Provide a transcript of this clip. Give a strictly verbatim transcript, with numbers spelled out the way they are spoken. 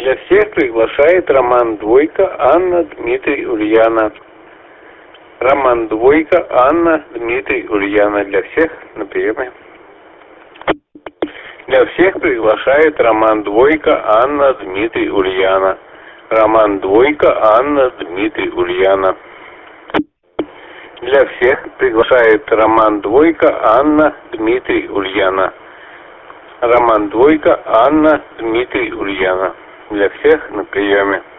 Для всех приглашает Роман Двойка, Анна, Дмитрий, Ульяна. Роман Двойка, Анна, Дмитрий, Ульяна. Для всех на приеме. Для всех приглашает Роман Двойка, Анна, Дмитрий, Ульяна. Роман Двойка, Анна, Дмитрий, Ульяна. Для всех приглашает Роман Двойка, Анна, Дмитрий, Ульяна. Роман Двойка, Анна, Дмитрий, Ульяна. Для всех на приеме.